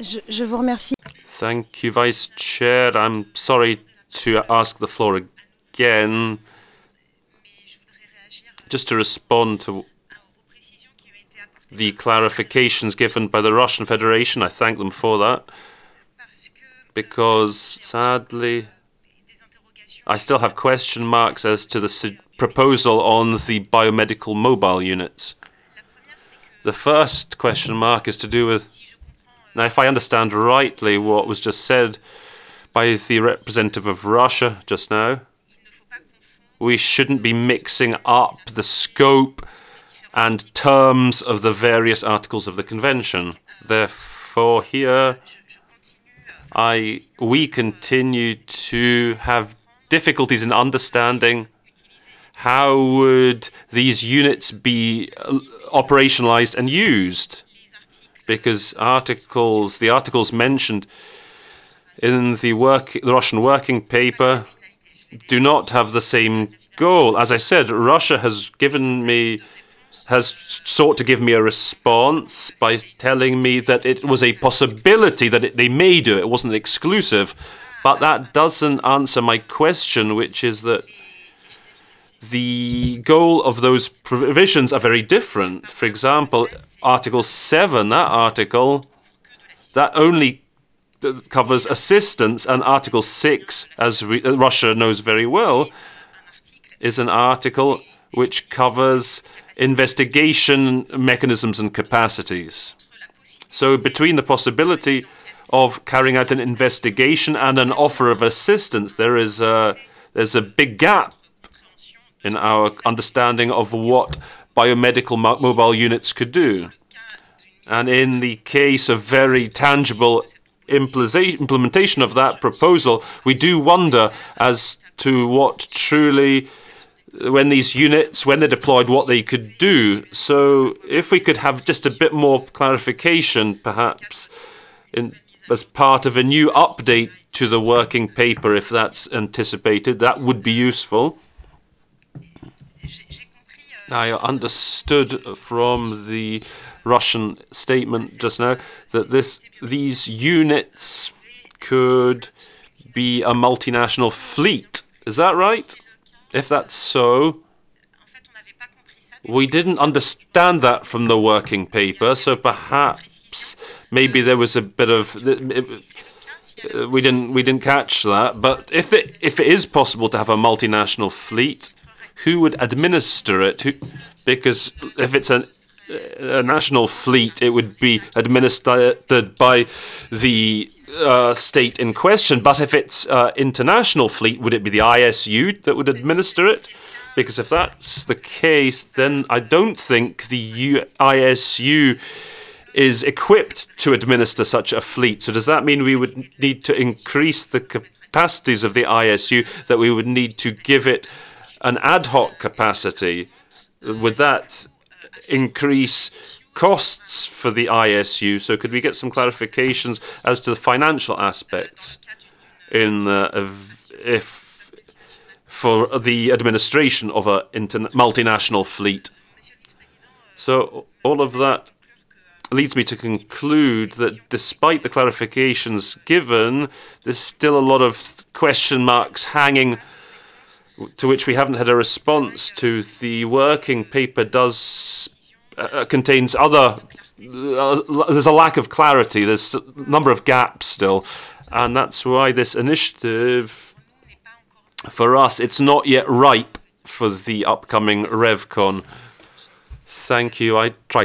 Je vous remercie. Thank you, Vice Chair. I'm sorry to ask the floor again. Just to respond to the clarifications given by the Russian Federation, I thank them for that, because sadly I still have question marks as to the proposal on the biomedical mobile units. The first question mark is to do with, now if I understand rightly what was just said by the representative of Russia just now, we shouldn't be mixing up the scope and terms of the various articles of the convention. Therefore, here we continue to have difficulties in understanding how would these units be operationalized and used, because the articles mentioned in the Russian working paper do not have the same goal. As I said, Russia has sought to give me a response by telling me that it was a possibility that they may do it. It wasn't exclusive. But that doesn't answer my question, which is that the goal of those provisions are very different. For example, Article 7, that article, that only covers assistance, and Article 6, as Russia knows very well, is an article which covers investigation mechanisms and capacities. So between the possibility of carrying out an investigation and an offer of assistance, there's a big gap in our understanding of what biomedical mobile units could do. And in the case of very tangible implementation of that proposal, we do wonder as to what truly, when these units, when they're deployed, what they could do. So if we could have just a bit more clarification, perhaps, as part of a new update to the working paper, if that's anticipated, that would be useful. I understood from the Russian statement just now that these units could be a multinational fleet. Is that right? If that's so, we didn't understand that from the working paper, so perhaps maybe there was a bit of we didn't catch that. But if it is possible to have a multinational fleet, who would administer it? Because if it's a national fleet, it would be administered by the state in question. But if it's international fleet, would it be the ISU that would administer it? Because if that's the case, then I don't think the ISU is equipped to administer such a fleet. So does that mean we would need to increase the capacities of the ISU, that we would need to give it an ad hoc capacity? Would that increase costs for the ISU? So could we get some clarifications as to the financial aspects for the administration of a multinational fleet? So all of that leads me to conclude that despite the clarifications given, there's still a lot of question marks hanging to which we haven't had a response to. The working paper contains other. There's a lack of clarity. There's a number of gaps still, and that's why this initiative, for us, it's not yet ripe for the upcoming RevCon. Thank you. I tried